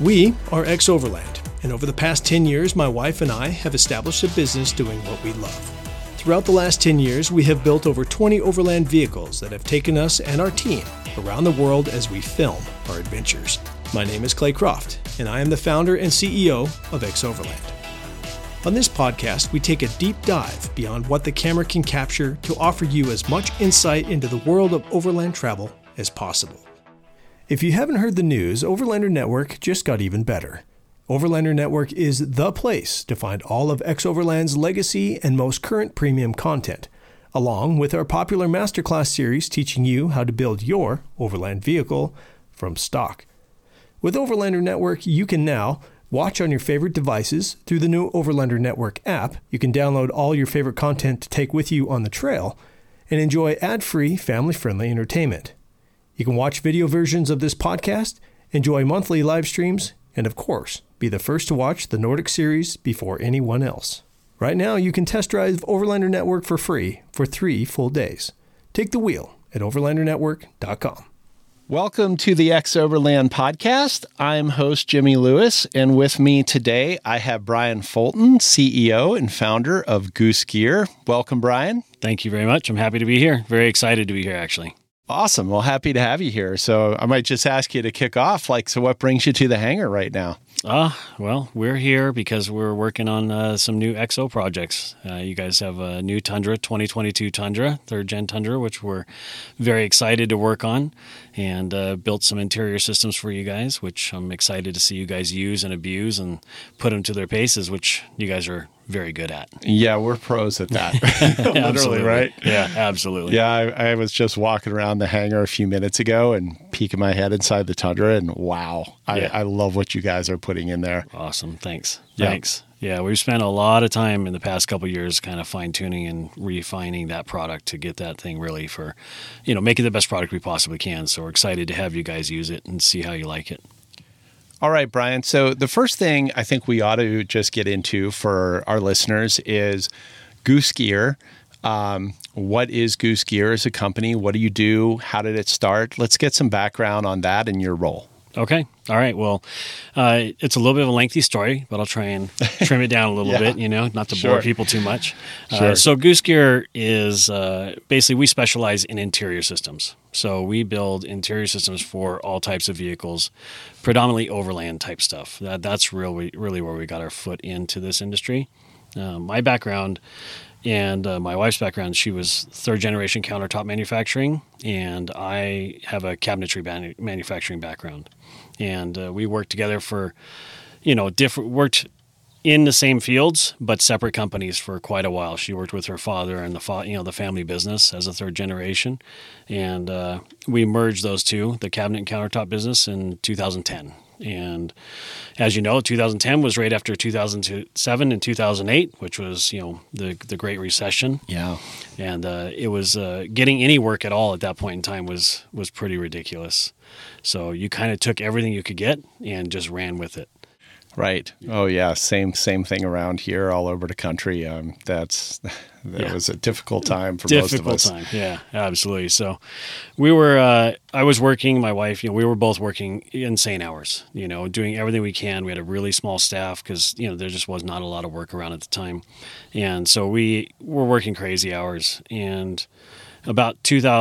We are X Overland, and over the past 10 years, my wife and I have established a business doing what we love. Throughout the last 10 years, we have built over 20 overland vehicles that have taken us and our team around the world as we film our adventures. My name is Clay Croft, and I am the founder and CEO of X Overland. On this podcast, we take a deep dive beyond what the camera can capture to offer you as much insight into the world of overland travel as possible. If you haven't heard the news, Overlander Network just got even better. Overlander Network is the place to find all of X Overland's legacy and most current premium content, along with our popular masterclass series teaching you how to build your overland vehicle from stock. With Overlander Network, you can now watch on your favorite devices through the new Overlander Network app. You can download all your favorite content to take with you on the trail and enjoy ad-free, family-friendly entertainment. You can watch video versions of this podcast, enjoy monthly live streams, and of course, be the first to watch the Nordic series before anyone else. Right now, you can test drive Overlander Network for free for 3 full days. Take the wheel at overlandernetwork.com. Welcome to the X Overland podcast. I'm host Jimmy Lewis, and with me today, I have Brian Fulton, CEO and founder of Goose Gear. Welcome, Brian. Thank you very much. I'm happy to be here. Very excited to be here, actually. Awesome. Well, happy to have you here. So I might just ask you to kick off. So what brings you to the hangar right now? Well, we're here because we're working on some new XO projects. You guys have a new Tundra, 2022 Tundra, third gen Tundra, which we're very excited to work on, and built some interior systems for you guys, which I'm excited to see you guys use and abuse and put them to their paces, which you guys are very good at. Yeah, we're pros at that. Literally, right? Yeah, absolutely. Yeah, I was just walking around the hangar a few minutes ago and peeking my head inside the Tundra, and wow, I love what you guys are putting in there. Awesome. Thanks. Yeah. Thanks. Yeah, we've spent a lot of time in the past couple of years kind of fine-tuning and refining that product to get that thing really for, make it the best product we possibly can. So we're excited to have you guys use it and see how you like it. All right, Brian. So the first thing I think we ought to just get into for our listeners is Goose Gear. What is Goose Gear as a company? What do you do? How did it start? Let's get some background on that and your role. Okay. All right. Well, it's a little bit of a lengthy story, but I'll try and trim it down a little bit, not to bore people too much. Sure. So Goose Gear is basically we specialize in interior systems. So we build interior systems for all types of vehicles, predominantly overland type stuff. That's really where we got our foot into this industry. My background and my wife's background, she was third generation countertop manufacturing, and I have a cabinetry manufacturing background. And we worked together for, worked in the same fields, but separate companies for quite a while. She worked with her father and the family business as a third generation. And we merged those two, the cabinet and countertop business, in 2010. And as you know, 2010 was right after 2007 and 2008, which was, the Great Recession. Yeah. And it was getting any work at all at that point in time was pretty ridiculous. So you kind of took everything you could get and just ran with it. Right. Oh, yeah. Same thing around here, all over the country. That was a difficult time for most of us. Difficult time. Yeah, absolutely. So we were, I was working, my wife, we were both working insane hours, doing everything we can. We had a really small staff because, there just was not a lot of work around at the time. And so we were working crazy hours. And about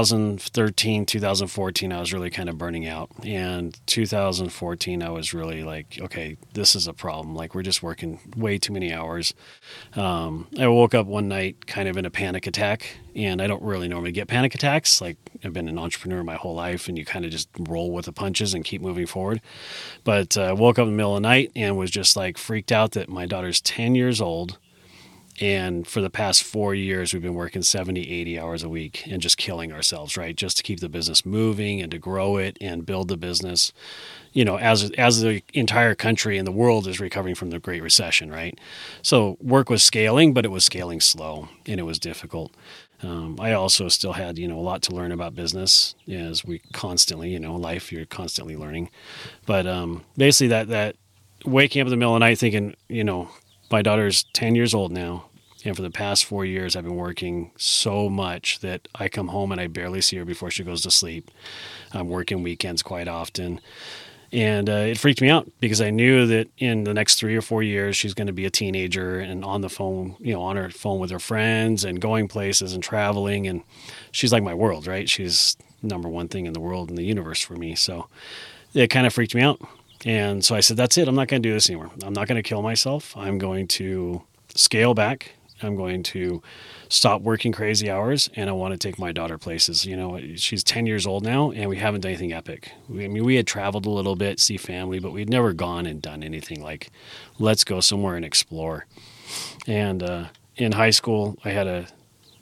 2013, 2014, I was really kind of burning out. And 2014, I was really like, okay, this is a problem. Like, we're just working way too many hours. I woke up one night kind of in a panic attack, and I don't really normally get panic attacks. Like, I've been an entrepreneur my whole life, and you kind of just roll with the punches and keep moving forward. But woke up in the middle of the night and was just like freaked out that my daughter's 10 years old. And for the past 4 years, we've been working 70, 80 hours a week and just killing ourselves, right? Just to keep the business moving and to grow it and build the business, as the entire country and the world is recovering from the Great Recession, right? So work was scaling, but it was scaling slow and it was difficult. I also still had, a lot to learn about business as we constantly, life, you're constantly learning. But basically that waking up in the middle of the night thinking, my daughter's 10 years old now, and for the past 4 years, I've been working so much that I come home and I barely see her before she goes to sleep. I'm working weekends quite often. And it freaked me out because I knew that in the next 3 or 4 years, she's going to be a teenager and on the phone, on her phone with her friends and going places and traveling. And she's like my world, right? She's number one thing in the world and the universe for me. So it kind of freaked me out. And so I said, that's it. I'm not going to do this anymore. I'm not going to kill myself. I'm going to scale back. I'm going to stop working crazy hours, and I want to take my daughter places. She's 10 years old now, and we haven't done anything epic. We had traveled a little bit, see family, but we'd never gone and done anything like, let's go somewhere and explore. And in high school, I had a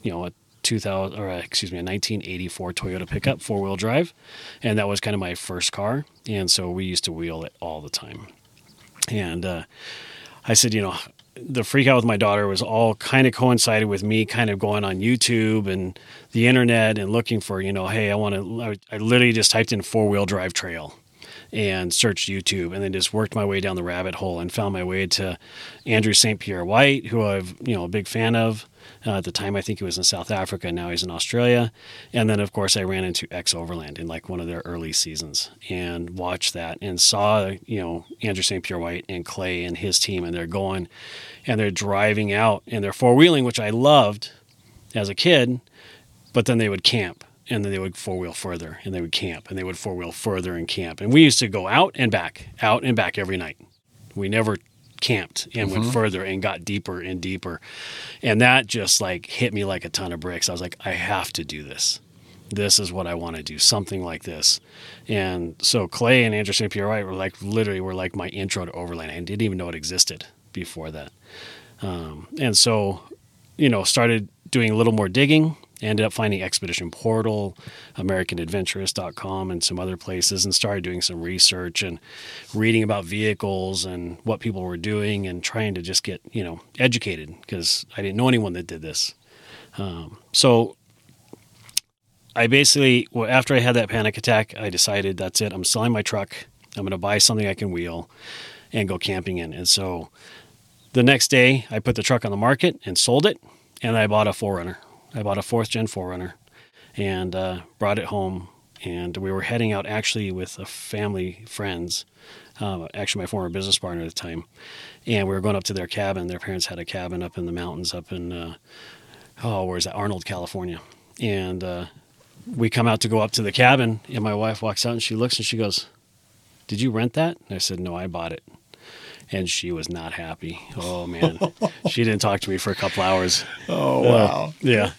1984 Toyota pickup, 4-wheel drive, and that was kind of my first car. And so we used to wheel it all the time. And I said, the freak out with my daughter was all kind of coincided with me kind of going on YouTube and the internet and looking for, hey, I literally just typed in 4-wheel drive trail and searched YouTube and then just worked my way down the rabbit hole and found my way to Andrew St. Pierre White, who I've, a big fan of. At the time, I think he was in South Africa. Now he's in Australia. And then, of course, I ran into X Overland in like one of their early seasons and watched that and saw, Andrew St. Pierre White and Clay and his team. And they're going and they're driving out and they're four-wheeling, which I loved as a kid. But then they would camp and then they would four-wheel further and they would camp and they would four-wheel further and camp. And we used to go out and back every night. We never camped and went further and got deeper and deeper. And that just like hit me like a ton of bricks. I was like, I have to do this. This is what I want to do, something like this. And so Clay and Andrew St. Pierre White were like my intro to Overland. I didn't even know it existed before that. And so, started doing a little more digging. Ended up finding Expedition Portal, AmericanAdventurist.com, and some other places, and started doing some research and reading about vehicles and what people were doing and trying to just get, educated because I didn't know anyone that did this. So I basically, after I had that panic attack, I decided that's it. I'm selling my truck. I'm going to buy something I can wheel and go camping in. And so the next day I put the truck on the market and sold it, and I bought a 4Runner. I bought a 4th-gen 4Runner and brought it home. And we were heading out actually with a family, friends, actually my former business partner at the time. And we were going up to their cabin. Their parents had a cabin up in the mountains up in, where's that? Arnold, California. And we come out to go up to the cabin, and my wife walks out and she looks and she goes, "Did you rent that?" And I said, "No, I bought it." And she was not happy. Oh, man. She didn't talk to me for a couple hours. Oh, wow. Yeah.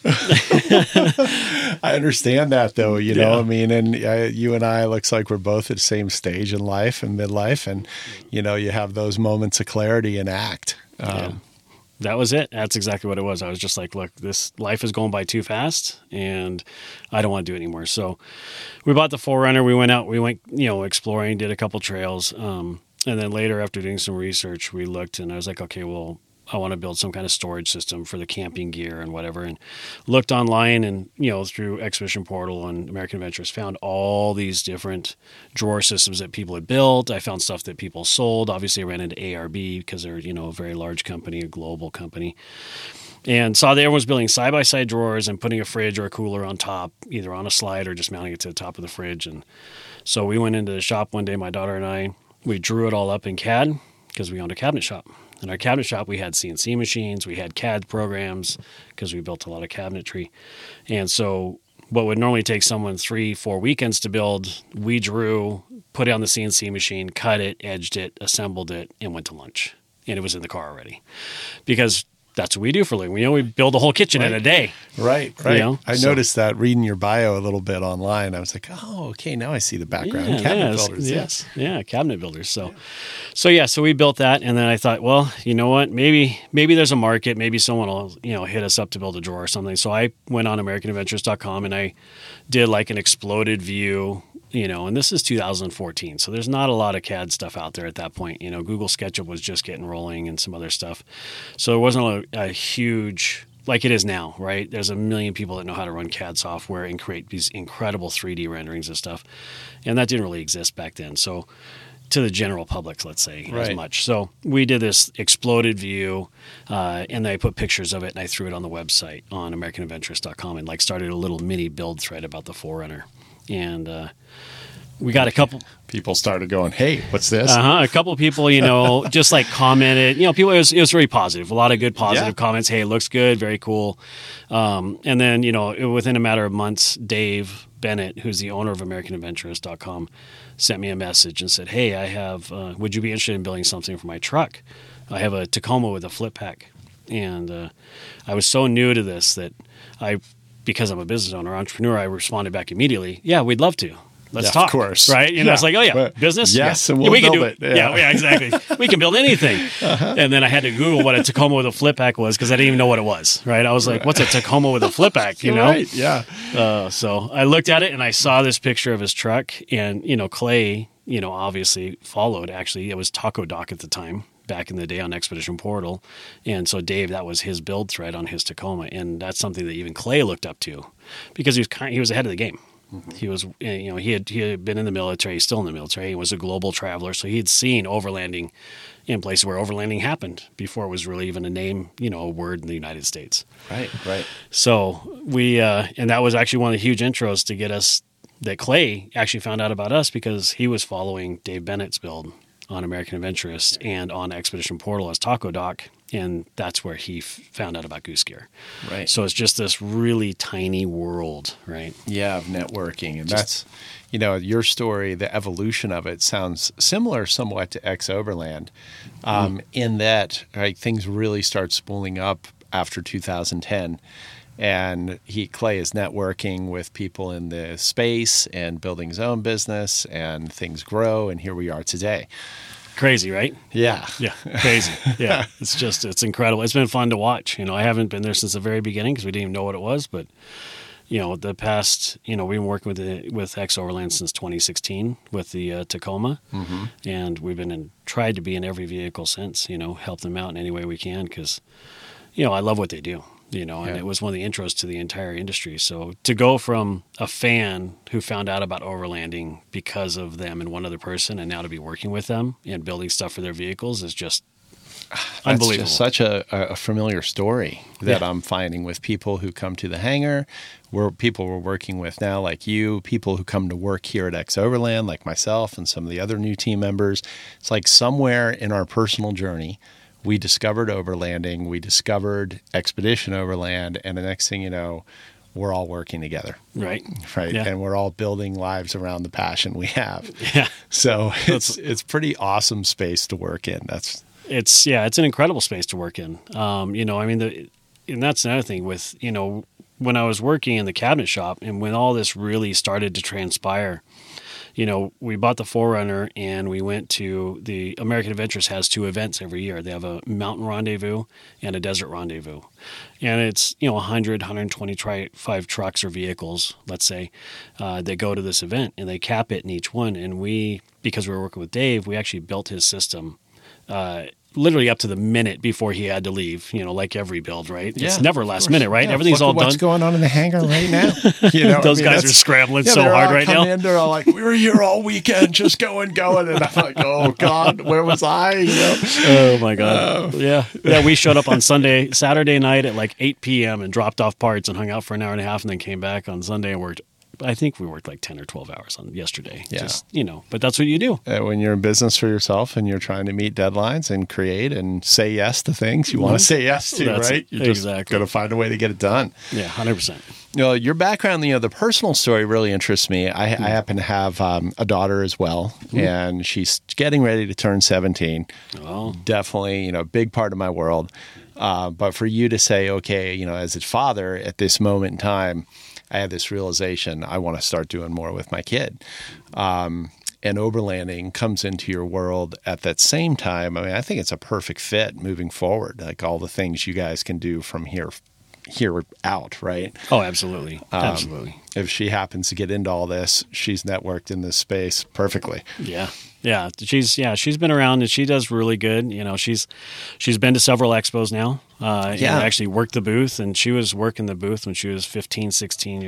I understand that, though, and you and I, looks like we're both at the same stage in life and midlife. And, you have those moments of clarity and act. That was it. That's exactly what it was. I was just like, look, this life is going by too fast and I don't want to do it anymore. So we bought the 4Runner. We went out, exploring, did a couple trails. And then later, after doing some research, we looked and I was like, okay, well, I want to build some kind of storage system for the camping gear and whatever. And looked online and, through Expedition Portal and American Adventurist, found all these different drawer systems that people had built. I found stuff that people sold. Obviously, I ran into ARB because they're, a very large company, a global company. And saw that everyone was building side-by-side drawers and putting a fridge or a cooler on top, either on a slide or just mounting it to the top of the fridge. And so we went into the shop one day, my daughter and I. We drew it all up in CAD because we owned a cabinet shop. In our cabinet shop, we had CNC machines, we had CAD programs because we built a lot of cabinetry. And so what would normally take someone 3-4 weekends to build, we drew, put it on the CNC machine, cut it, edged it, assembled it, and went to lunch. And it was in the car already. Because that's what we do for a living. We build a whole kitchen in a day. Right. I noticed that reading your bio a little bit online. I was like, oh, okay, now I see the background. Cabinet builders, yes. Yeah, cabinet builders. So we built that, and then I thought, well, you know what? Maybe there's a market. Maybe someone will, hit us up to build a drawer or something. So I went on AmericanAdventurist.com, and I did like an exploded view, and this is 2014. So there's not a lot of CAD stuff out there at that point. Google SketchUp was just getting rolling and some other stuff. So it wasn't a huge, like it is now, right? There's a million people that know how to run CAD software and create these incredible 3D renderings and stuff. And that didn't really exist back then. So to the general public, let's say, as much. So we did this exploded view, and I put pictures of it, and I threw it on the website on AmericanAdventurist.com and started a little mini build thread about the 4Runner. And we got a couple. People started going, "Hey, what's this?" A couple of people, just like commented. People. It was very positive. A lot of good positive comments. Hey, it looks good. Very cool. And then within a matter of months, Dave Bennett, who's the owner of AmericanAdventurist.com, sent me a message and said, "Hey, I have. Would you be interested in building something for my truck? I have a Tacoma with a flip pack." And I was so new to this that because I'm a business owner, entrepreneur, I responded back immediately. Yeah, we'd love to. Let's talk. Of course. Right? It's like, oh, yeah, business? Yes, yeah. and we'll we can build do it. Yeah, exactly. We can build anything. And then I had to Google what a Tacoma with a flip pack was because I didn't even know what it was, right? I was like, what's a Tacoma with a flip pack, Right, yeah. So I looked at it and I saw this picture of his truck and, Clay, obviously followed. Actually, it was Taco Doc at the time, back in the day on Expedition Portal. And so Dave, that was his build thread on his Tacoma. And that's something that even Clay looked up to because he was ahead of the game. Mm-hmm. He was, he had been in the military, he's still in the military. He was a global traveler. So he had seen overlanding in places where overlanding happened before it was really even a name, a word in the United States. Right. So we, and that was actually one of the huge intros to get us, that Clay actually found out about us because he was following Dave Bennett's build on American Adventurist and on Expedition Portal as Taco Doc, and that's where he found out about Goose Gear. Right. So it's just this really tiny world, right? Yeah, of networking, and that's your story. The evolution of it sounds similar, somewhat to X Overland, in that things really start spooling up after 2010. And Clay is networking with people in the space and building his own business, and things grow, and here we are today. Crazy, right? Yeah. Yeah, crazy. Yeah, it's incredible. It's been fun to watch. I haven't been there since the very beginning because we didn't even know what it was, but the past, we've been working with X Overland since 2016 with the Tacoma, and we've tried to be in every vehicle since. Help them out in any way we can because, I love what they do. And it was one of the intros to the entire industry. So to go from a fan who found out about overlanding because of them and one other person, and now to be working with them and building stuff for their vehicles is just unbelievable. It's just such a familiar story that I'm finding with people who come to the hangar, people we're working with now, like you, people who come to work here at X Overland, like myself and some of the other new team members. It's like somewhere in our personal journey, we discovered overlanding, we discovered Expedition Overland, and the next thing you know, we're all working together. Right. Yeah. And we're all building lives around the passion we have. Yeah. So it's pretty awesome space to work in. It's an incredible space to work in. And that's another thing with, when I was working in the cabinet shop and when all this really started to transpire, we bought the 4Runner and we went to the American Adventurist has 2 events every year. They have a mountain rendezvous and a desert rendezvous. And it's, 100, 125 trucks or vehicles, let's say, that go to this event and they cap it in each one. And because we were working with Dave, we actually built his system, literally up to the minute before he had to leave, like every build, right? Yeah, it's never last minute, right? Yeah, everything's all done. What's going on in the hangar right now? Those guys are scrambling so hard right now. They're all like, we were here all weekend, just going. And I'm like, oh God, where was I? Oh my God. Yeah. We showed up on Saturday night at like 8 p.m. and dropped off parts and hung out for an hour and a half and then came back on Sunday and worked. I think we worked like 10 or 12 hours on yesterday. Yeah. Just, but that's what you do. When you're in business for yourself and you're trying to meet deadlines and create and say yes to things you want to say yes to, right? You're just going to find a way to get it done. Yeah, 100%. Your background, the personal story really interests me. I happen to have a daughter as well, and she's getting ready to turn 17. Oh. Definitely, a big part of my world. But for you to say, okay, as a father at this moment in time, I had this realization I want to start doing more with my kid. And overlanding comes into your world at that same time. I think it's a perfect fit moving forward, like all the things you guys can do from here out, right? Oh, absolutely. Absolutely. If she happens to get into all this, she's networked in this space perfectly. Yeah. Yeah. She's been around and she does really good. She's been to several expos now. And actually worked the booth, and she was working the booth when she was 15, 16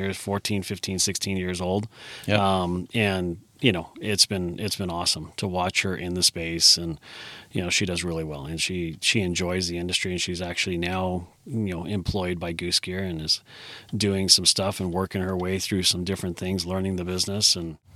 years old. Yep. And it's been awesome to watch her in the space, and she does really well, and she enjoys the industry, and she's actually now employed by Goose Gear and is doing some stuff and working her way through some different things, learning the business. And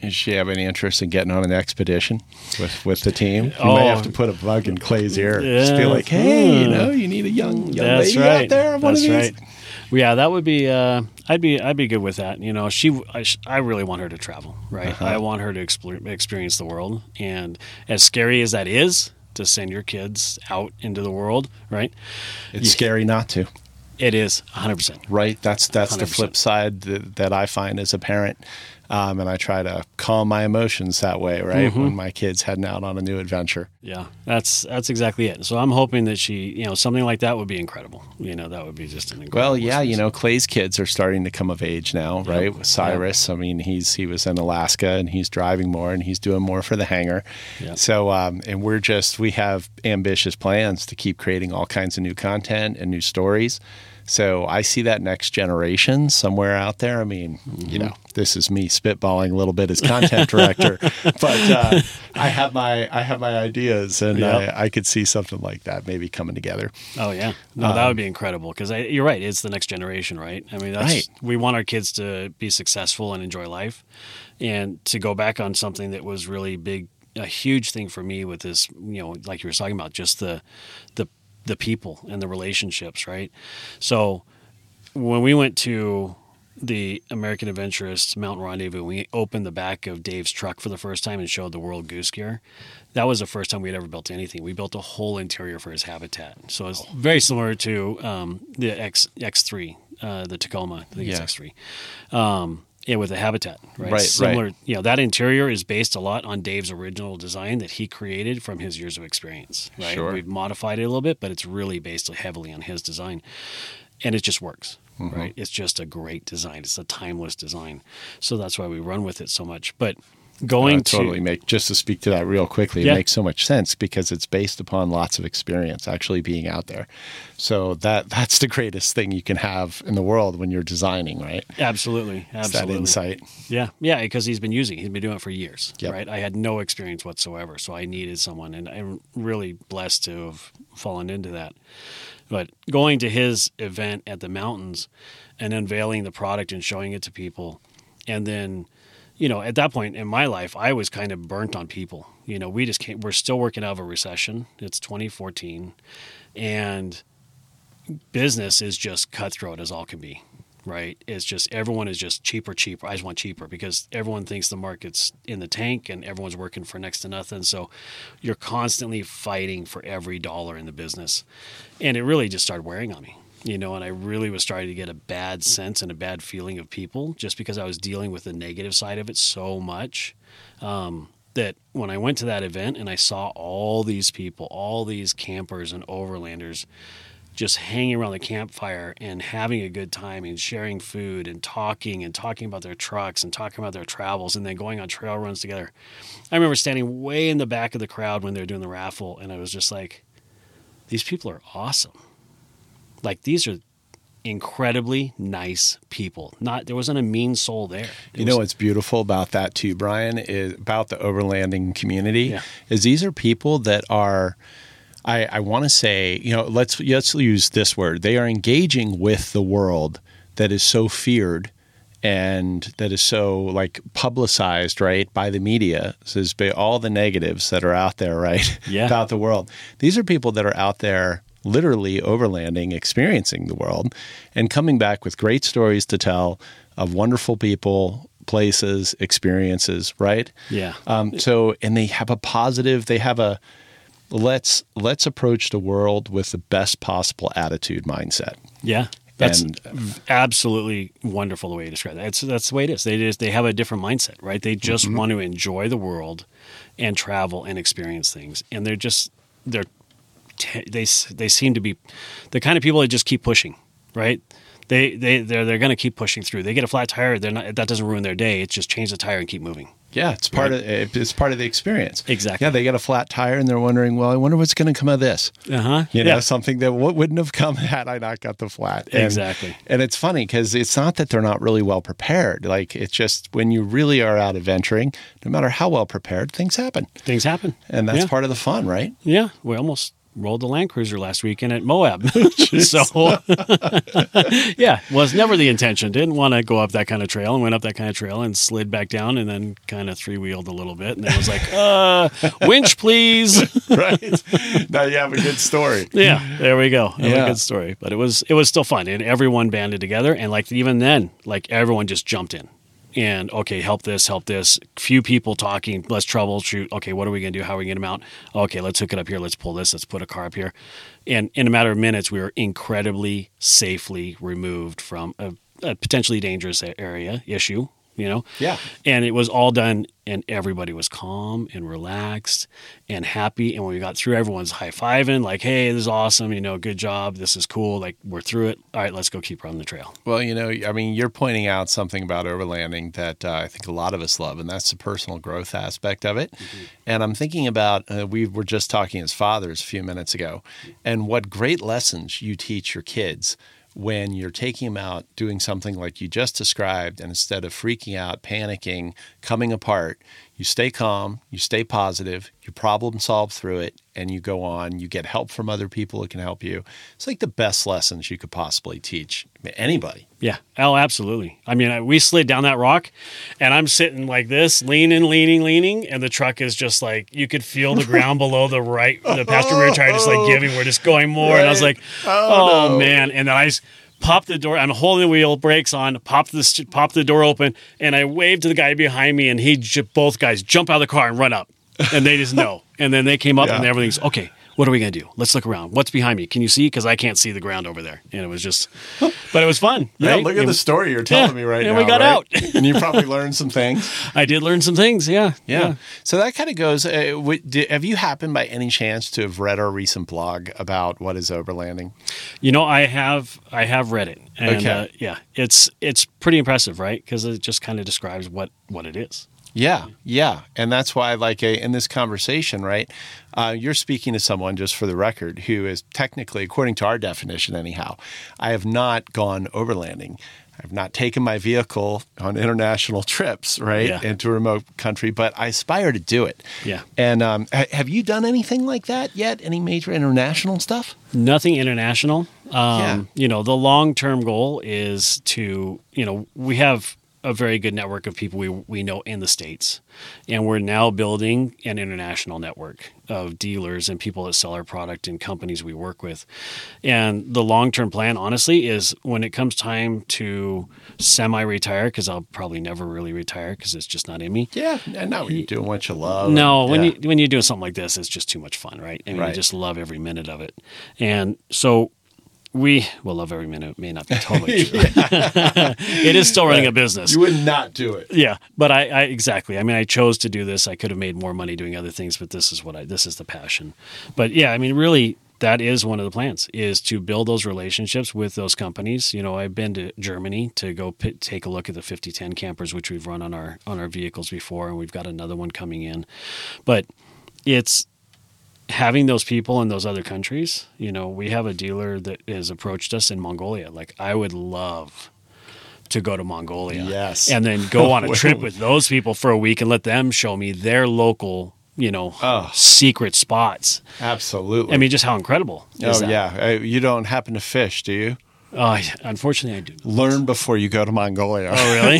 Does she have any interest in getting on an expedition with the team? You might have to put a bug in Clay's ear. Just be like, hey, you need a young lady out there on one of these. That's right. Yeah, that would be. I'd be good with that. I really want her to travel. Right. I want her to experience the world. And as scary as that is, to send your kids out into the world, right? It's scary not to. It is 100%. Right. That's 100%. the flip side that I find as a parent. And I try to calm my emotions that way, right? When my kid's heading out on a new adventure. Yeah, that's exactly it. So I'm hoping that she, something like that would be incredible. That would be just an incredible. Well, yeah, Clay's kids are starting to come of age now, right? Yep. With Cyrus, I mean, he was in Alaska and he's driving more and he's doing more for the hangar. Yep. So, and we have ambitious plans to keep creating all kinds of new content and new stories. So I see that next generation somewhere out there. I mean, this is me spitballing a little bit as content director, but I have my ideas, and I could see something like that maybe coming together. Oh yeah, no, that would be incredible because you're right. It's the next generation, right? I mean, we want our kids to be successful and enjoy life, and to go back on something that was really big, a huge thing for me with this. Like you were talking about, just the people and the relationships, right? So when we went to the American Adventurists Mountain Rendezvous, we opened the back of Dave's truck for the first time and showed the world goose gear. That was the first time we'd ever built anything. We built a whole interior for his habitat. So it's very similar to the X3, the Tacoma. I think it's X3. With the habitat, right? Similar, that interior is based a lot on Dave's original design that he created from his years of experience, right? Sure. We've modified it a little bit, but it's really based heavily on his design. And it just works, right? It's just a great design. It's a timeless design. So that's why we run with it so much. But just to speak to that real quickly, it makes so much sense because it's based upon lots of experience actually being out there. So that's the greatest thing you can have in the world when you're designing, right? Absolutely. It's that insight. Yeah, because he's been doing it for years, right? I had no experience whatsoever, so I needed someone, and I'm really blessed to have fallen into that. But going to his event at the mountains and unveiling the product and showing it to people, and then at that point in my life, I was kind of burnt on people. We're still working out of a recession. It's 2014, and business is just cutthroat as all can be, right? It's just, everyone is just cheaper. I just want cheaper because everyone thinks the market's in the tank and everyone's working for next to nothing. So you're constantly fighting for every dollar in the business. And it really just started wearing on me. And I really was starting to get a bad sense and a bad feeling of people just because I was dealing with the negative side of it so much that when I went to that event and I saw all these people, all these campers and overlanders just hanging around the campfire and having a good time and sharing food and talking about their trucks and talking about their travels and then going on trail runs together. I remember standing way in the back of the crowd when they were doing the raffle, and I was just like, these people are awesome. Like, these are incredibly nice people. There wasn't a mean soul there. What's beautiful about that too, Brian, is about the overlanding community, is these are people that are, I want to say, let's use this word. They are engaging with the world that is so feared and that is so publicized, right, by the media. So there's all the negatives that are out there, right, about the world. These are people that are out there literally overlanding, experiencing the world, and coming back with great stories to tell of wonderful people, places, experiences, right? Yeah. And they have let's approach the world with the best possible attitude mindset. Yeah. That's absolutely wonderful the way you describe that. That's the way it is. They have a different mindset, right? They just want to enjoy the world and travel and experience things. And they seem to be the kind of people that just keep pushing, right? They're going to keep pushing through. They get a flat tire, that doesn't ruin their day. It's just change the tire and keep moving. Yeah, it's part of the experience. Exactly. Yeah, they get a flat tire and they're wondering, well, I wonder what's going to come of this. Something that wouldn't have come had I not got the flat. Exactly. And it's funny because it's not that they're not really well prepared. It's just when you really are out adventuring, no matter how well prepared, things happen. Things happen. And that's part of the fun, right? Yeah, we almost rolled the Land Cruiser last weekend at Moab. So, yeah, was never the intention. Didn't want to go up that kind of trail, and went up that kind of trail and slid back down, and then kind of three-wheeled a little bit. And then was like, winch, please. Right. Now you have a good story. Yeah, there we go. Yeah. A good story. But it was still fun. And everyone banded together. And like even then, like everyone just jumped in. And okay, help this. Few people talking, let's troubleshoot. Okay, what are we going to do? How are we going to mount? Okay, let's hook it up here. Let's pull this. Let's put a car up here. And in a matter of minutes, we were incredibly safely removed from a potentially dangerous issue. Yeah. And it was all done, and everybody was calm and relaxed and happy. And when we got through, everyone's high-fiving, like, hey, this is awesome, good job, this is cool, like, we're through it. All right, let's go keep running the trail. Well, you're pointing out something about overlanding that I think a lot of us love, and that's the personal growth aspect of it. Mm-hmm. And I'm thinking about, we were just talking as fathers a few minutes ago, and what great lessons you teach your kids when you're taking them out doing something like you just described, and instead of freaking out, panicking, coming apart, you stay calm, you stay positive, you problem solve through it, and you go on. You get help from other people who can help you. It's like the best lessons you could possibly teach anybody. Yeah. Oh, absolutely. I mean, we slid down that rock, and I'm sitting like this, leaning, and the truck is just like, you could feel the ground below the passenger rear tire just like giving. We're just going more, right. And I was like, oh no. Man. And then I popped the door. I'm holding the wheel, brakes on, popped the door open, and I waved to the guy behind me, and both guys jump out of the car and run up, and they just know. And then they came up, and everything's okay. What are we going to do? Let's look around. What's behind me? Can you see? Because I can't see the ground over there. And it was just, but it was fun. Yeah, right? Look at the story you're telling me right now. And we got out. And you probably learned some things. I did learn some things, yeah. So that kind of goes, have you happened by any chance to have read our recent blog about what is overlanding? I have read it. And, okay. It's pretty impressive, right? Because it just kind of describes what it is. Yeah. And that's why, like, in this conversation, right, you're speaking to someone, just for the record, who is technically, according to our definition anyhow, I have not gone overlanding. I've not taken my vehicle on international trips, right, into a remote country, but I aspire to do it. Yeah. And have you done anything like that yet? Any major international stuff? Nothing international. The long-term goal is to, we have a very good network of people we know in the States. And we're now building an international network of dealers and people that sell our product and companies we work with. And the long-term plan, honestly, is when it comes time to semi-retire, because I'll probably never really retire because it's just not in me. Yeah, and now you're doing what you love. No, when you're doing something like this, it's just too much fun, right? I mean, you just love every minute of it. And so we will love every minute. It may not be totally true. It is still running a business. You would not do it. Yeah, but I exactly. I mean, I chose to do this. I could have made more money doing other things, but this is the passion. But yeah, I mean, really, that is one of the plans, is to build those relationships with those companies. I've been to Germany to go take a look at the 5010 campers, which we've run on our vehicles before, and we've got another one coming in. But it's having those people in those other countries. We have a dealer that has approached us in Mongolia. Like, I would love to go to Mongolia. Yes. And then go on a trip with those people for a week and let them show me their local, secret spots. Absolutely. I mean, just how incredible is that? Yeah. You don't happen to fish, do you? Unfortunately, I do. Learn before you go to Mongolia. Oh, really?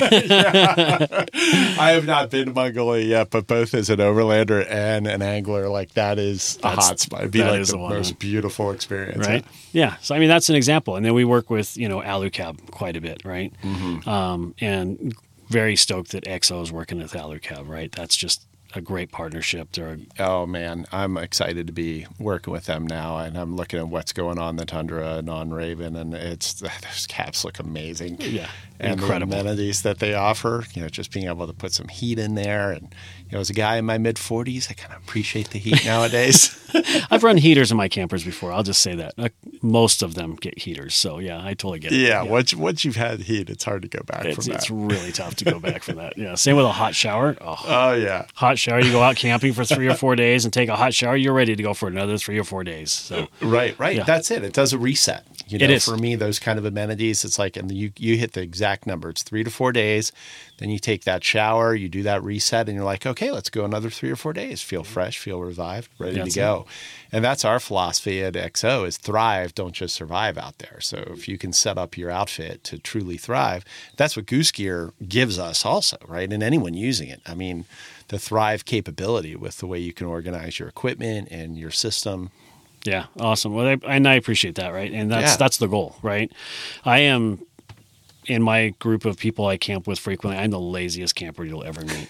I have not been to Mongolia yet, but both as an overlander and an angler, that is a hot spot. It'd be like the most beautiful experience. Right? Yeah. So, I mean, that's an example. And then we work with, Alucab quite a bit, right? Mm-hmm. And very stoked that EXO is working with Alucab, right? That's just a great partnership. Oh man, I'm excited to be working with them now, and I'm looking at what's going on the Tundra and on Raven, and those caps look amazing. Yeah, and incredible. The amenities that they offer, just being able to put some heat in there, and as a guy in my mid-40s, I kind of appreciate the heat nowadays. I've run heaters in my campers before. I'll just say that. Most of them get heaters, so yeah, I totally get it. Yeah, once you've had heat, it's hard to go back from that. It's really tough to go back from that. Yeah, same with a hot shower. Oh yeah, hot shower, you go out camping for 3 or 4 days and take a hot shower, you're ready to go for another 3 or 4 days. So Right. Yeah. That's it. It does a reset. You know, It is. for me, those kind of amenities, it's like, and you hit the exact number. It's 3 to 4 days. Then you take that shower, you do that reset, and you're like, okay, let's go another 3 or 4 days. Feel fresh, feel revived, ready That's to go. And that's our philosophy at XO is thrive, don't just survive out there. So if you can set up your outfit to truly thrive, that's what Goose Gear gives us also, right? And anyone using it. I mean, the thrive capability with the way you can organize your equipment and your system. Yeah, awesome. Well, I appreciate that, right? And Yeah. that's the goal, right? I am in my group of people I camp with frequently. I'm the laziest camper you'll ever meet.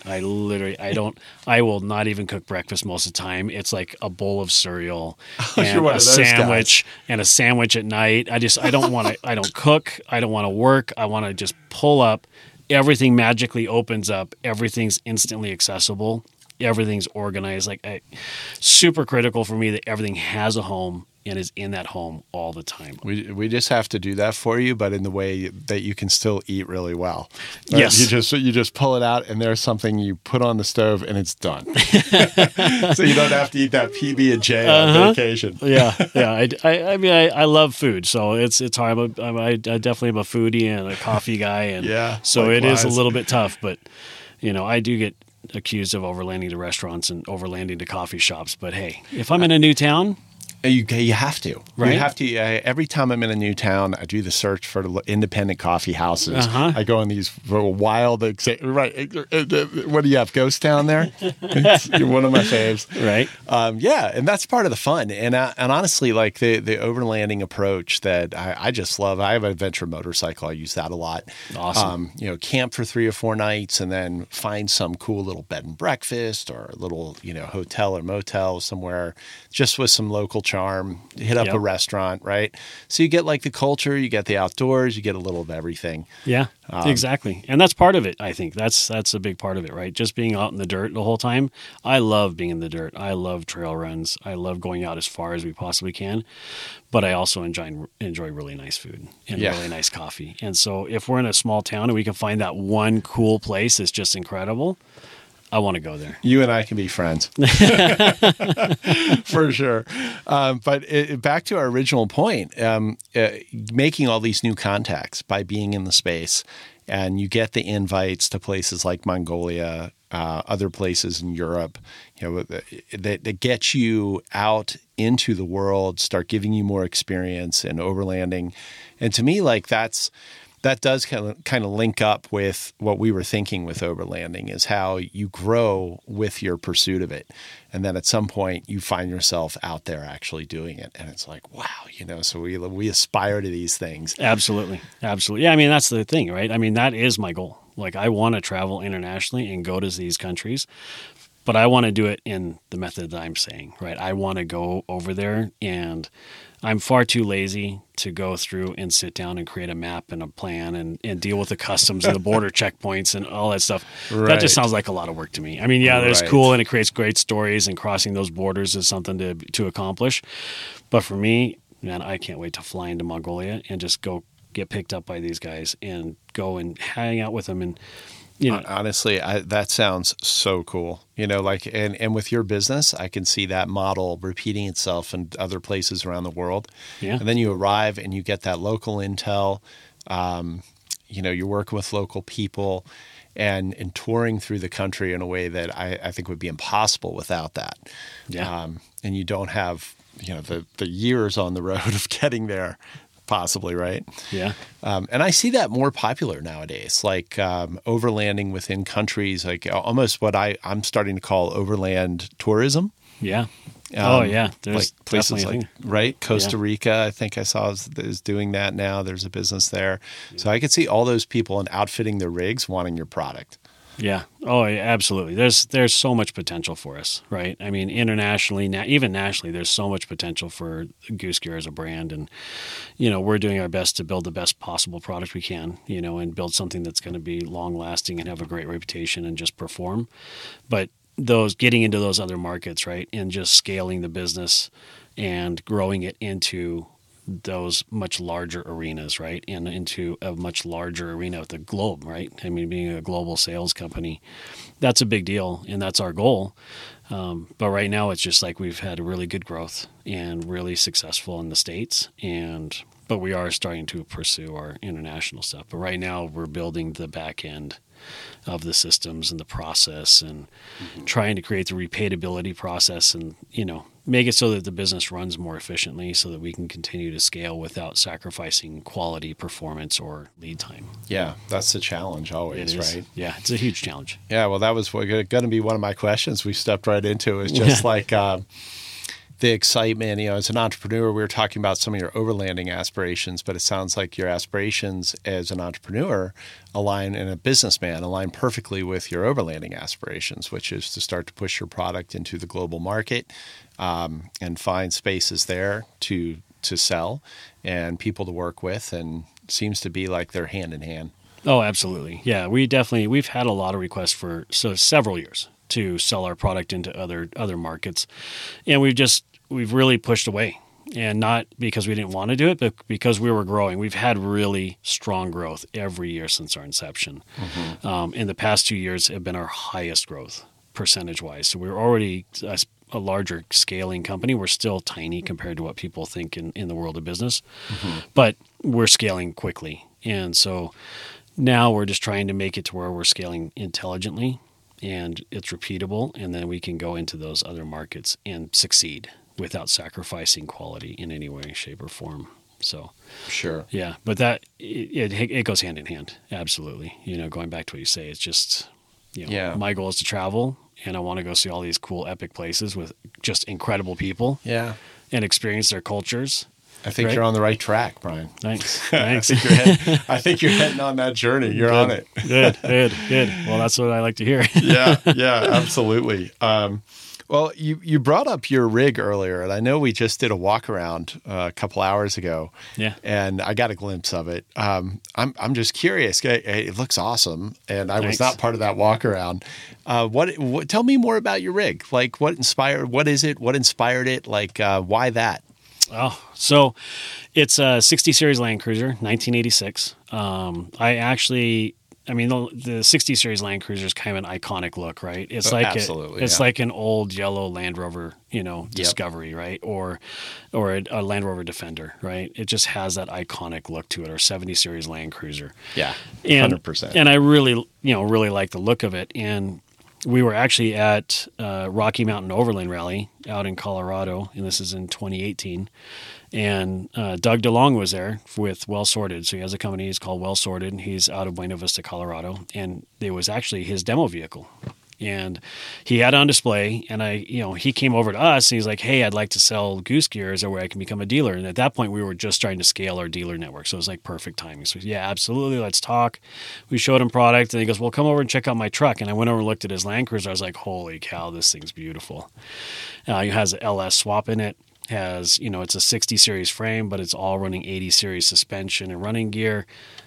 I will not even cook breakfast most of the time. It's like a bowl of cereal You're and one a of those sandwich and a sandwich at night. I don't want to. I don't cook. I don't want to work. I want to just pull up. Everything magically opens up. Everything's instantly accessible. Everything's organized. Super critical for me that everything has a home and is in that home all the time. We just have to do that for you, but in the way that you can still eat really well. Right? Yes. You just pull it out, and there's something you put on the stove, and it's done. So you don't have to eat that PB and J on vacation. Yeah. I mean, I love food, so it's hard. I definitely am a foodie and a coffee guy, and so it is a likewise. little bit tough. But I do get accused of overlanding to restaurants and overlanding to coffee shops. But hey, if I'm in a new town. You have to. Right? You have to. Every time I'm in a new town, I do the search for independent coffee houses. I go on these wild. Right. What do you have? Ghost Town there? You're one of my faves. Right. Yeah, and that's part of the fun. And honestly, like the overlanding approach that I just love. I have an adventure motorcycle. I use that a lot. Awesome. Camp for 3 or 4 nights, and then find some cool little bed and breakfast or a little hotel or motel somewhere, just with some local charm. Hit up a restaurant, right? So you get like the culture, you get the outdoors, you get a little of everything. Yeah, exactly. And that's part of it, I think. That's a big part of it, right? Just being out in the dirt the whole time. I love being in the dirt. I love trail runs. I love going out as far as we possibly can. But I also enjoy really nice food and really nice coffee. And so if we're in a small town and we can find that one cool place that's just incredible, I want to go there. You and I can be friends. For sure. But back to our original point, making all these new contacts by being in the space, and you get the invites to places like Mongolia, other places in Europe, that get you out into the world, start giving you more experience in overlanding. And to me, like that does kind of link up with what we were thinking with overlanding, is how you grow with your pursuit of it. And then at some point you find yourself out there actually doing it. And it's like, wow, so we aspire to these things. Absolutely. Absolutely. Yeah. I mean, that's the thing, right? I mean, that is my goal. Like, I want to travel internationally and go to these countries, but I want to do it in the method that I'm saying, right? I want to go over there, and I'm far too lazy to go through and sit down and create a map and a plan and deal with the customs and the border checkpoints and all that stuff. Right. That just sounds like a lot of work to me. I mean, yeah, there's Right. cool and it creates great stories, and crossing those borders is something to accomplish. But for me, man, I can't wait to fly into Mongolia and just go get picked up by these guys and go and hang out with them. And honestly, that sounds so cool. And with your business, I can see that model repeating itself in other places around the world. Yeah. And then you arrive and you get that local intel. You're working with local people and touring through the country in a way that I think would be impossible without that. Yeah. And you don't have the years on the road of getting there. Possibly, right? Yeah. And I see that more popular nowadays, like overlanding within countries, like almost what I'm starting to call overland tourism. Yeah. Yeah. There's like places definitely like, right? Costa Rica, I think I saw is doing that now. There's a business there. Yeah. So I could see all those people and outfitting their rigs wanting your product. Yeah. Oh, yeah, absolutely. There's so much potential for us, right? I mean, internationally, even nationally, there's so much potential for Goose Gear as a brand. And, we're doing our best to build the best possible product we can, and build something that's going to be long lasting and have a great reputation and just perform. But getting into those other markets, right? And just scaling the business and growing it into those much larger arenas, right? And into a much larger arena with the globe, right? I mean, being a global sales company, that's a big deal, and that's our goal. But right now, it's just like we've had really good growth and really successful in the States, but we are starting to pursue our international stuff. But right now, we're building the back end of the systems and the process, and trying to create the repeatability process, and make it so that the business runs more efficiently, so that we can continue to scale without sacrificing quality, performance, or lead time. Yeah, that's the challenge always, right? Yeah, it's a huge challenge. Yeah, well, that was going to be one of my questions. We stepped right into it. It's just like the excitement, as an entrepreneur, we were talking about some of your overlanding aspirations, but it sounds like your aspirations as an entrepreneur and a businessman align perfectly with your overlanding aspirations, which is to start to push your product into the global market and find spaces there to sell and people to work with, and seems to be like they're hand in hand. Oh, absolutely. Yeah, we've had a lot of requests for several years to sell our product into other markets, and we've really pushed away, and not because we didn't want to do it, but because we were growing. We've had really strong growth every year since our inception. In the past 2 years have been our highest growth percentage-wise. So we're already a larger scaling company. We're still tiny compared to what people think in the world of business, but we're scaling quickly. And so now we're just trying to make it to where we're scaling intelligently and it's repeatable, and then we can go into those other markets and succeed without sacrificing quality in any way, shape, or form. So, sure, yeah, but that it goes hand in hand, absolutely. Going back to what you say, it's just, my goal is to travel, and I want to go see all these cool, epic places with just incredible people, and experience their cultures. I think you're on the right track, Brian. Thanks. I think you're heading on that journey. You're good. On it. Good. Well, that's what I like to hear. Yeah, absolutely. Well, you brought up your rig earlier, and I know we just did a walk around a couple hours ago. Yeah, and I got a glimpse of it. I'm just curious. It looks awesome, and I was not part of that walk around. What? Tell me more about your rig. Like, what is it? What inspired it? Like, why that? Oh, so it's a 60 Series Land Cruiser, 1986. The 60 Series Land Cruiser is kind of an iconic look, right? It's like an old yellow Land Rover, Discovery, right? Or a Land Rover Defender, right? It just has that iconic look to it, or 70 Series Land Cruiser. Yeah, 100%. And I really like the look of it. And we were actually at Rocky Mountain Overland Rally out in Colorado, and this is in 2018. And Doug DeLong was there with Well Sorted. So he has a company, it's called Well Sorted. He's out of Buena Vista, Colorado. And it was actually his demo vehicle. And he had it on display, and he came over to us and he's like, "Hey, I'd like to sell Goose Gear. Is there a way I can become a dealer?" And at that point, we were just trying to scale our dealer network. So it was like perfect timing. So yeah, absolutely. Let's talk. We showed him product, and he goes, "Well, come over and check out my truck." And I went over and looked at his Land Cruiser. I was like, "Holy cow, this thing's beautiful." It has an LS swap in it. It's a 60 series frame, but it's all running 80 series suspension and running gear.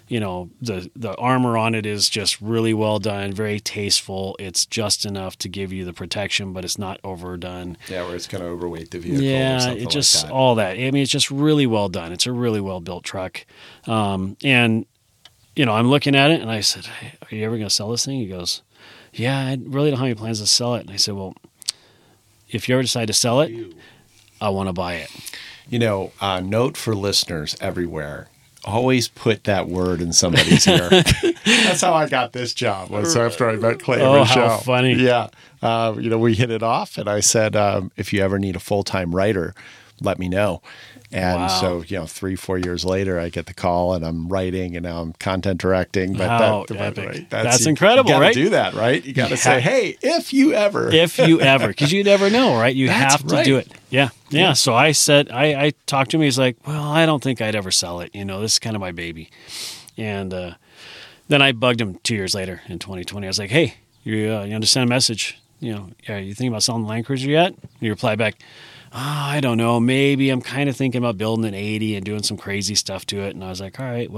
The armor on it is just really well done, very tasteful. It's just enough to give you the protection, but it's not overdone. Yeah, where it's going to overweight the vehicle. Yeah, or something it just like that. all that. I mean, it's just really well done. It's a really well built truck. I'm looking at it, and I said, "Hey, are you ever going to sell this thing?" He goes, "Yeah, I really don't have any plans to sell it." And I said, "Well, if you ever decide to sell it, I want to buy it." Note for listeners everywhere. Always put that word in somebody's ear. That's how I got this job. Was after I met Clay Oh, Rochelle. how funny. Yeah. We hit it off, and I said, if you ever need a full-time writer, let me know. And Wow. so, 3-4 years later, I get the call, and I'm writing, and now I'm content directing. But How epic. epic. That's incredible, you gotta right? do that, right? You got to say, hey, if you ever. Because you never know, right? You That's have to right. do it. Yeah. So I said, I talked to him. He's like, "Well, I don't think I'd ever sell it. This is kind of my baby." And then I bugged him 2 years later in 2020. I was like, "Hey, you understand a message? Are you thinking about selling the Land Cruiser yet?" And he replied back, "I don't know. Maybe I'm kind of thinking about building an 80 and doing some crazy stuff to it." And I was like, "All right, well,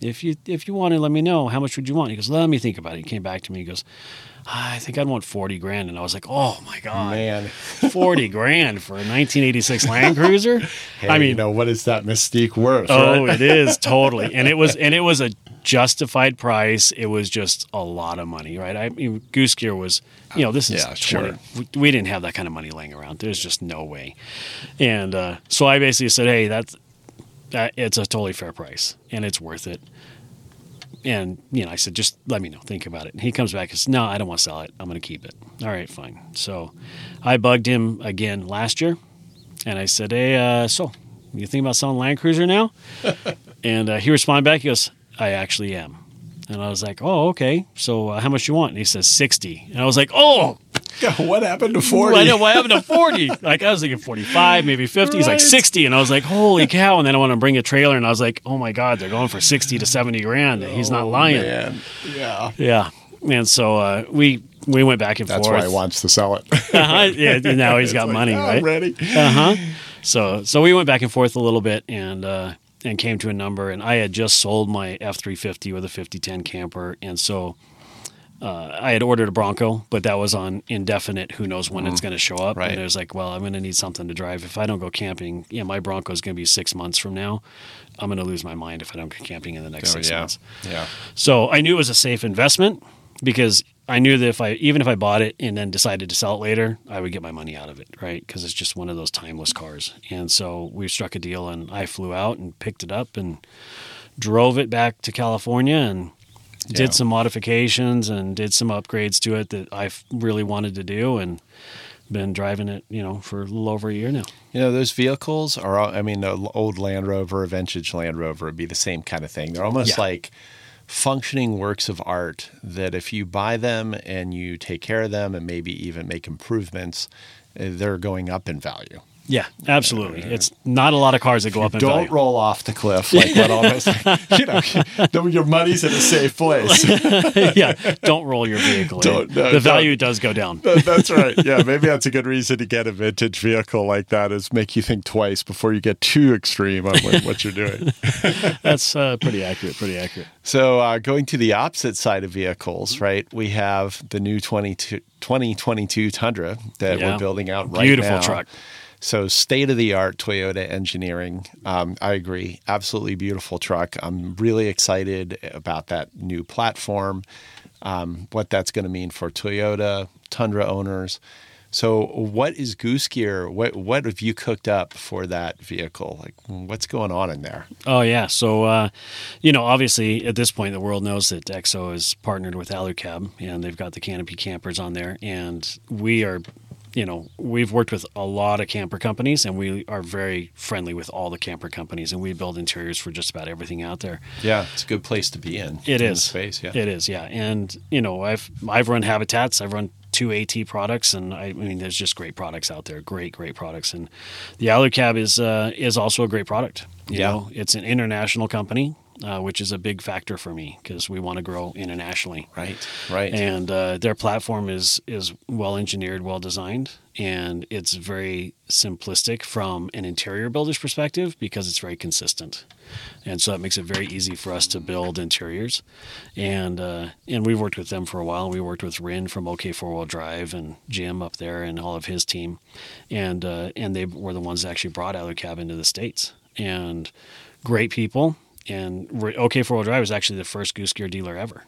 if you want to, let me know. How much would you want? He goes, let me think about it. He came back to me. He goes, I think I'd want 40 grand. And I was like, oh my God, Man. 40 grand for a 1986 Land Cruiser. Hey, I mean, what is that Mystique worth? oh, right? it is totally. And it was a justified price. It was just a lot of money, right? I mean, Goose Gear was, this is 20. Sure. We didn't have that kind of money laying around. There's just no way. And so I basically said, hey, it's a totally fair price and it's worth it. And, I said, just let me know. Think about it. And he comes back and says, no, I don't want to sell it. I'm going to keep it. All right, fine. So I bugged him again last year. And I said, hey, so you think about selling Land Cruiser now? And he responded back. He goes, I actually am. And I was like, oh, okay. So how much you want? And he says 60. And I was like, oh. What happened to 40? I know, what happened to 40? Like, I was thinking 45, maybe 50. He's like 60. And I was like, holy cow. And then I want to bring a trailer. And I was like, oh, my God, they're going for 60 to 70 grand. He's not lying. Man. Yeah. Yeah. And so we went back and That's forth. why he wants to sell it. Yeah, now he's got money, right? I'm ready. So we went back and forth a little bit and came to a number. And I had just sold my F350 with a 5010 camper. And so I had ordered a Bronco, but that was on indefinite. Who knows when it's going to show up? Right. And it was like, well, I'm going to need something to drive. If I don't go camping, my Bronco is going to be 6 months from now. I'm going to lose my mind if I don't go camping in the next 6 months. Yeah. So I knew it was a safe investment because I knew that even if I bought it and then decided to sell it later, I would get my money out of it, right? Because it's just one of those timeless cars. And so we struck a deal, and I flew out and picked it up and drove it back to California and did some modifications and did some upgrades to it that I really wanted to do, and been driving it, for a little over a year now. Those vehicles are, the old Land Rover, a vintage Land Rover would be the same kind of thing. They're almost like functioning works of art that if you buy them and you take care of them and maybe even make improvements, they're going up in value. Yeah, absolutely. It's not a lot of cars that go up in value. Don't roll off the cliff like what almost, your money's in a safe place. Yeah, don't roll your vehicle. The value does go down. That's right. Yeah, maybe that's a good reason to get a vintage vehicle like that, is make you think twice before you get too extreme on what you're doing. That's pretty accurate. So going to the opposite side of vehicles, right, we have the new 2022 Tundra that we're building out right now. Beautiful truck. So state-of-the-art Toyota engineering. I agree. Absolutely beautiful truck. I'm really excited about that new platform, what that's going to mean for Toyota, Tundra owners. So what is Goose Gear? What have you cooked up for that vehicle? Like, what's going on in there? Oh, yeah. So, obviously at this point, the world knows that EXO is partnered with Alucab, and they've got the Canopy campers on there. And we are... we've worked with a lot of camper companies, and we are very friendly with all the camper companies, and we build interiors for just about everything out there. Yeah, it's a good place to be in. It is. Space, yeah. It is, yeah. And, I've run Habitats. I've run 2 AT products, and there's just great products out there. Great products. And the Alucab is also a great product. You know, it's an international company. Which is a big factor for me because we want to grow internationally. Right. And their platform is well engineered, well designed, and it's very simplistic from an interior builder's perspective because it's very consistent. And so that makes it very easy for us to build interiors. And we've worked with them for a while. We worked with Rin from OK Four Wheel Drive and Jim up there and all of his team. And they were the ones that actually brought Alucab into the States. And great people. And OK Four Wheel Drive was actually the first Goose Gear dealer ever.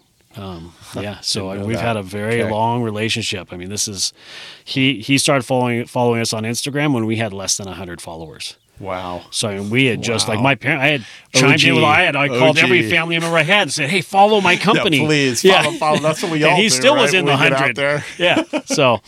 So we've had a very long relationship. This is he started following us on Instagram when we had less than 100 followers. Wow. So we had just like my parents, I had chimed in with I called every family member I had and said, hey, follow my company. Yeah, please, follow. That's what we all do. And he still was in the 100. Yeah. So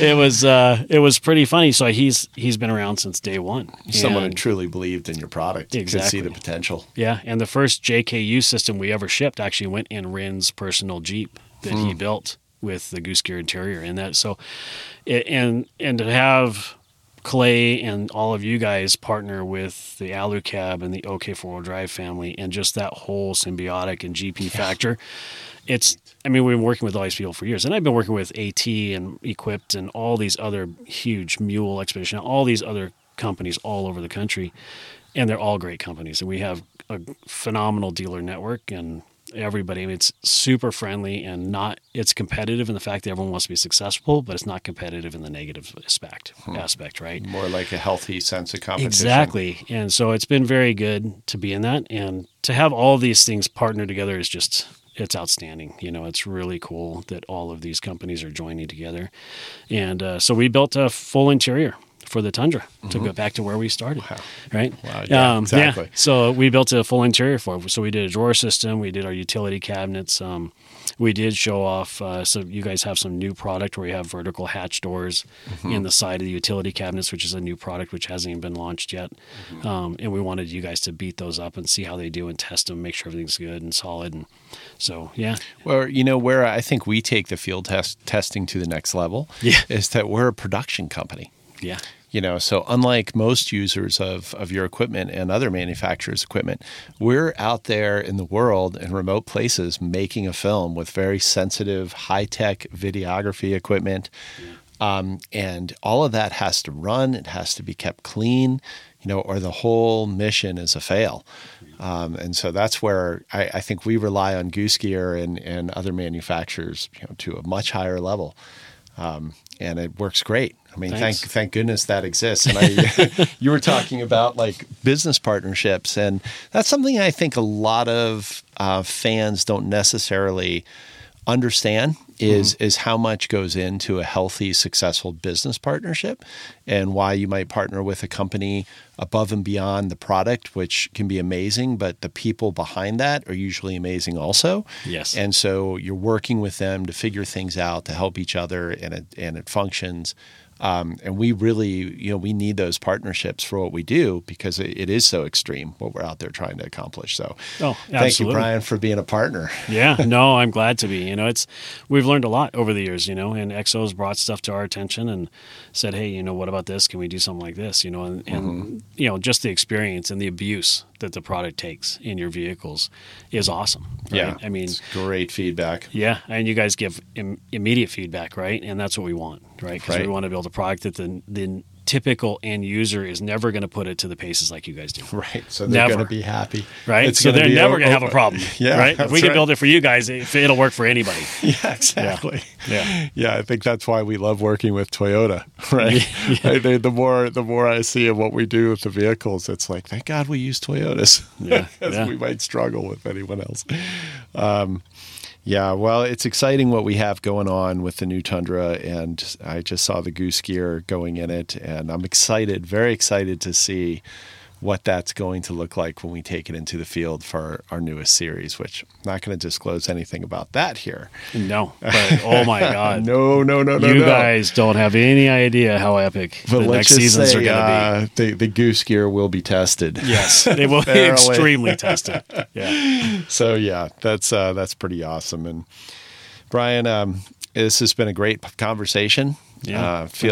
it was pretty funny. So he's been around since day one. Someone who truly believed in your product. Exactly. Could see the potential. Yeah. And the first JKU system we ever shipped actually went in Rin's personal Jeep that he built with the Goose Gear interior. And that, so, and to have Clay and all of you guys partner with the Alucab and the OK Four Wheel Drive family and just that whole symbiotic and GP factor. We've been working with all these people for years, and I've been working with AT and Equipped and all these other huge Mule Expedition, all these other companies all over the country, and they're all great companies. And we have a phenomenal dealer network, and everybody. I mean, it's super friendly and it's competitive in the fact that everyone wants to be successful, but it's not competitive in the negative aspect, right? More like a healthy sense of competition. Exactly. And so it's been very good to be in that, and to have all these things partner together is just, it's outstanding. It's really cool that all of these companies are joining together. And so we built a full interior for the Tundra to go back to where we started. Wow. Right? Wow. Yeah, exactly. Yeah. So we built a full interior for it. So we did a drawer system. We did our utility cabinets. We did show off. So you guys have some new product where we have vertical hatch doors in the side of the utility cabinets, which is a new product which hasn't even been launched yet. And we wanted you guys to beat those up and see how they do and test them, make sure everything's good and solid. And so, yeah. Well, where I think we take the field testing to the next level is that we're a production company. Yeah. So unlike most users of your equipment and other manufacturers' equipment, we're out there in the world in remote places making a film with very sensitive, high-tech videography equipment. And all of that has to run. It has to be kept clean, or the whole mission is a fail. And so that's where I think we rely on Goose Gear and other manufacturers to a much higher level. And it works great. I mean, thank goodness that exists. And you were talking about like business partnerships, and that's something I think a lot of fans don't necessarily understand is how much goes into a healthy, successful business partnership, and why you might partner with a company above and beyond the product, which can be amazing, but the people behind that are usually amazing also. Yes. And so you're working with them to figure things out, to help each other, and it functions. And we really, we need those partnerships for what we do, because it is so extreme what we're out there trying to accomplish. So thank you, Brian, for being a partner. Yeah, no, I'm glad to be. We've learned a lot over the years, and Exo's brought stuff to our attention and said, hey, what about this? Can we do something like this? And just the experience and the abuse that the product takes in your vehicles is awesome. Right? Yeah. I mean, it's great feedback. Yeah. And you guys give immediate feedback, right? And that's what we want, right? Because we want to build a product that the typical end user is never going to put it to the paces like you guys do. So they're going to be happy. Right? So they're never going to have a problem. Right? If we can build it for you guys, it'll work for anybody. Yeah, exactly. Yeah. I think that's why we love working with Toyota, right? Yeah. The more I see of what we do with the vehicles, it's like, thank God we use Toyotas. Because we might struggle with anyone else. Yeah, well, it's exciting what we have going on with the new Tundra, and I just saw the Goose Gear going in it, and I'm excited, very excited to see what that's going to look like when we take it into the field for our newest series, which I'm not going to disclose anything about that here. No, but oh my God. No. You guys don't have any idea how epic the next seasons are going to be. The Goose Gear will be tested. Yes, they will be extremely tested. Yeah. So that's pretty awesome. And Brian, this has been a great conversation. Yeah, feel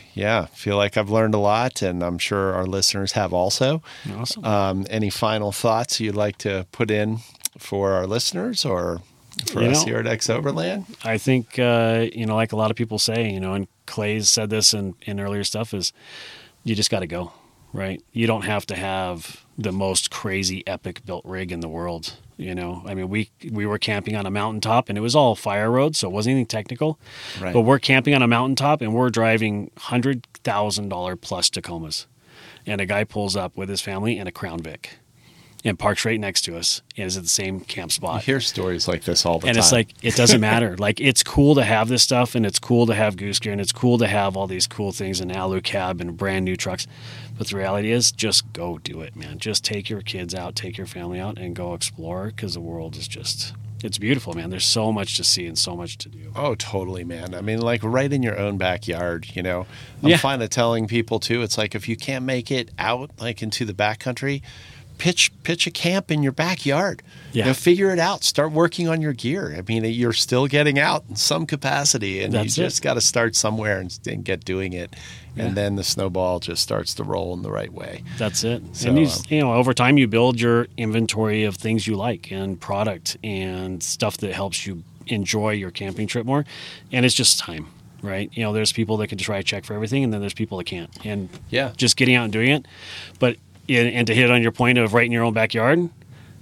like I've learned a lot, and I'm sure our listeners have also. Awesome. Any final thoughts you'd like to put in for our listeners or for us here at X Overland? I think like a lot of people say, and Clay's said this in earlier stuff, is you just got to go, right? You don't have to have the most crazy epic built rig in the world. I mean, we were camping on a mountaintop, and it was all fire road, so it wasn't anything technical. Right. But we're camping on a mountaintop, and we're driving $100,000 plus Tacomas. And a guy pulls up with his family in a Crown Vic and parks right next to us and is at the same camp spot. You hear stories like this all the time. And it's like, it doesn't matter. Like, it's cool to have this stuff, and it's cool to have Goose Gear, and it's cool to have all these cool things in alu cab and brand new trucks. But the reality is, just go do it, man. Just take your kids out, take your family out, and go explore, because the world is just, it's beautiful, man. There's so much to see and so much to do. Oh, totally, man. I mean, like right in your own backyard, I'm fond of telling people too, it's like, if you can't make it out like into the backcountry, pitch a camp in your backyard. Yeah. Figure it out. Start working on your gear. I mean, you're still getting out in some capacity, and you just got to start somewhere and get doing it. And then the snowball just starts to roll in the right way. That's it. So, and over time, you build your inventory of things you like and product and stuff that helps you enjoy your camping trip more. And it's just time, right? There's people that can just write a check for everything, and then there's people that can't. And just getting out and doing it. But and to hit on your point of right in your own backyard,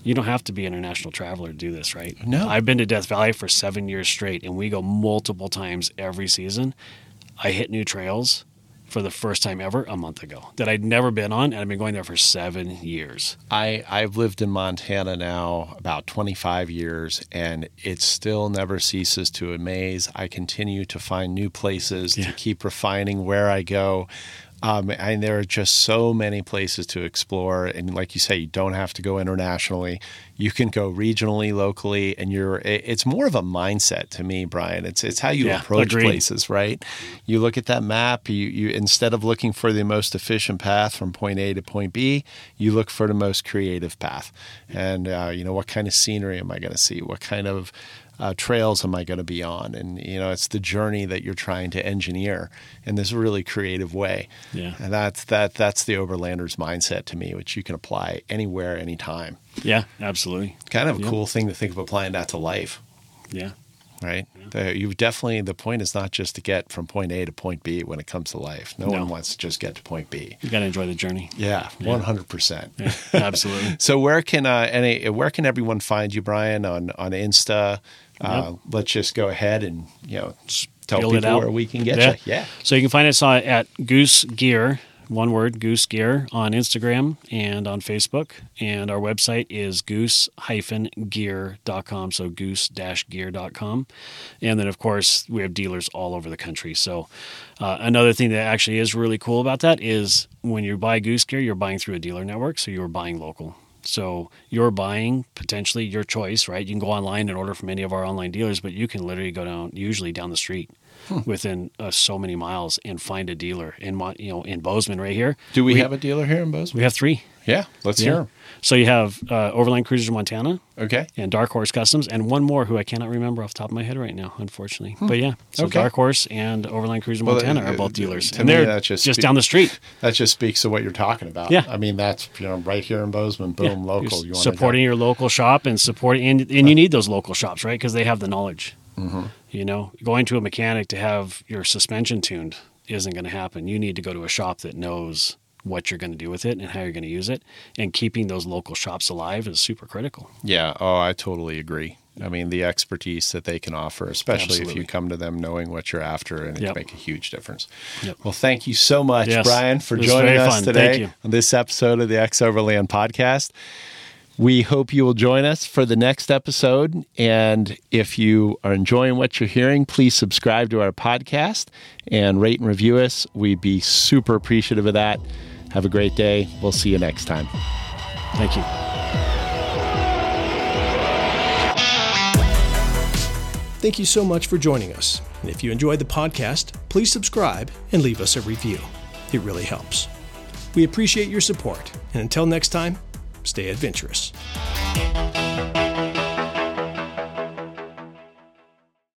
You don't have to be an international traveler to do this, right? No. I've been to Death Valley for 7 years straight, and we go multiple times every season. I hit new trails for the first time ever a month ago that I'd never been on, and I've been going there for 7 years. I've lived in Montana now about 25 years, and it still never ceases to amaze. I continue to find new places to keep refining where I go. And there are just so many places to explore. And like you say, you don't have to go internationally. You can go regionally, locally, and it's more of a mindset to me, Brian. It's how you approach places, right? You look at that map, you instead of looking for the most efficient path from point A to point B, you look for the most creative path. And, what kind of scenery am I going to see? What kind of trails am I going to be on? And, it's the journey that you're trying to engineer in this really creative way. Yeah. And that's the overlander's mindset to me, which you can apply anywhere, anytime. Yeah, absolutely. Kind of a cool thing to think of applying that to life. Yeah. Right? Yeah. The point is not just to get from point A to point B when it comes to life. No one wants to just get to point B. You got to enjoy the journey. Yeah, 100%. Yeah, absolutely. So where can everyone find you, Brian, on Insta? Let's just go ahead and tell people where we can get you. Yeah. So you can find us at Goose Gear, one word, Goose Gear, on Instagram and on Facebook. And our website is goose-gear.com, so goose-gear.com. And then, of course, we have dealers all over the country. So another thing that actually is really cool about that is when you buy Goose Gear, you're buying through a dealer network, so you're buying local. So you're buying potentially your choice, right? You can go online and order from any of our online dealers, but you can literally go usually down the street within so many miles and find a dealer in Bozeman right here. Do we have a dealer here in Bozeman? We have 3. Yeah, let's hear them. So you have Overland Cruisers Montana, okay, and Dark Horse Customs, and one more who I cannot remember off the top of my head right now, unfortunately. But so Dark Horse and Overland Cruisers Montana are both dealers, and they're just down the street. That just speaks to what you're talking about. Yeah, I mean that's right here in Bozeman, boom, local. You're supporting your local shop and supporting, and you need those local shops, right? Because they have the knowledge. Mm-hmm. Going to a mechanic to have your suspension tuned isn't going to happen. You need to go to a shop that knows what you're going to do with it and how you're going to use it, and keeping those local shops alive is super critical. Yeah. Oh, I totally agree. I mean, the expertise that they can offer, especially if you come to them knowing what you're after, and it can make a huge difference. Yep. Well, thank you so much, Brian, for joining us today on this episode of the X Overland podcast. We hope you will join us for the next episode. And if you are enjoying what you're hearing, please subscribe to our podcast and rate and review us. We'd be super appreciative of that. Have a great day. We'll see you next time. Thank you. Thank you so much for joining us. And if you enjoyed the podcast, please subscribe and leave us a review. It really helps. We appreciate your support. And until next time, stay adventurous.